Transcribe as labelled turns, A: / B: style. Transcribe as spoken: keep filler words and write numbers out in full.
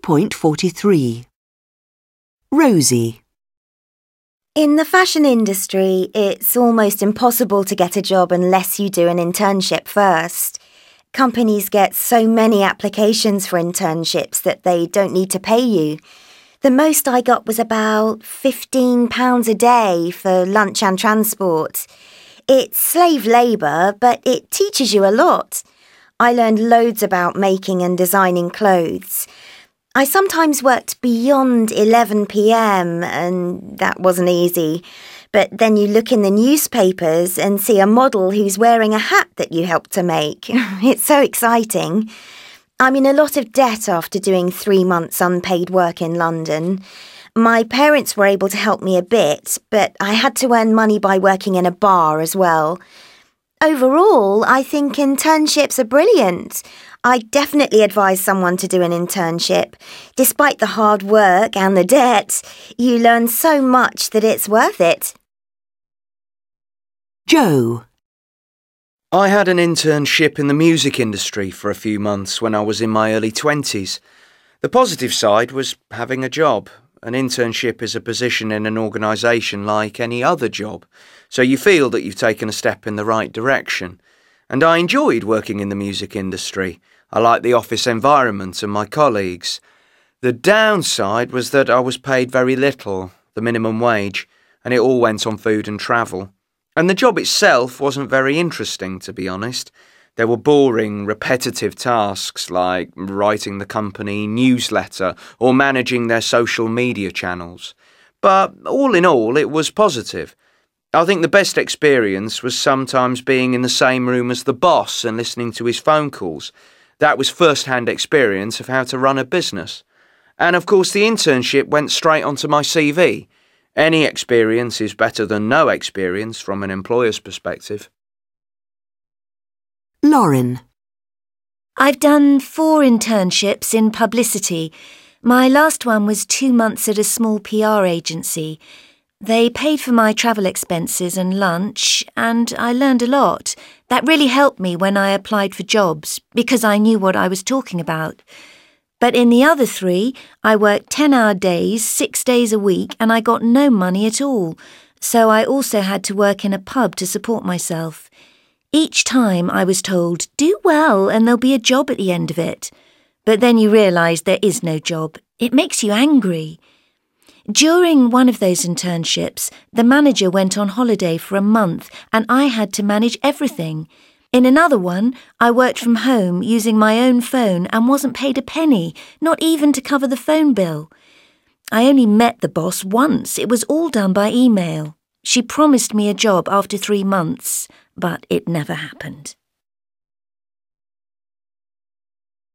A: point forty-three. Rosie.
B: In the fashion industry, it's almost impossible to get a job unless you do an internship first. Companies get so many applications for internships that they don't need to pay you. The most I got was about fifteen pounds a day for lunch and transport. It's slave labour, but it teaches you a lot. I learned loads about making and designing clothes. I sometimes worked beyond eleven p m and that wasn't easy. But then you look in the newspapers and see a model who's wearing a hat that you helped to make. It's so exciting. I'm in a lot of debt after doing three months unpaid work in London. My parents were able to help me a bit, but I had to earn money by working in a bar as well. Overall, I think internships are brilliant. I definitely advise someone to do an internship. Despite the hard work and the debt, you learn so much that it's worth it.
A: Joe.
C: I had an internship in the music industry for a few months when I was in my early twenties. The positive side was having a job. An internship is a position in an organisation like any other job, so you feel that you've taken a step in the right direction. And I enjoyed working in the music industry. I liked the office environment and my colleagues. The downside was that I was paid very little, the minimum wage, and it all went on food and travel. And the job itself wasn't very interesting, to be honest. There were boring, repetitive tasks like writing the company newsletter or managing their social media channels. But all in all, it was positive. I think the best experience was sometimes being in the same room as the boss and listening to his phone calls. That was first-hand experience of how to run a business. And of course the internship went straight onto my C V. Any experience is better than no experience from an employer's perspective.
A: Lauren.
D: I've done four internships in publicity. My last one was two months at a small P R agency. They paid for my travel expenses and lunch, and I learned a lot. That really helped me when I applied for jobs, because I knew what I was talking about. But in the other three, I worked ten-hour days, six days a week, and I got no money at all. So I also had to work in a pub to support myself. Each time I was told, do well and there'll be a job at the end of it. But then you realise there is no job. It makes you angry. During one of those internships, the manager went on holiday for a month and I had to manage everything. In another one, I worked from home using my own phone and wasn't paid a penny, not even to cover the phone bill. I only met the boss once. It was all done by email. She promised me a job after three months, but it never happened.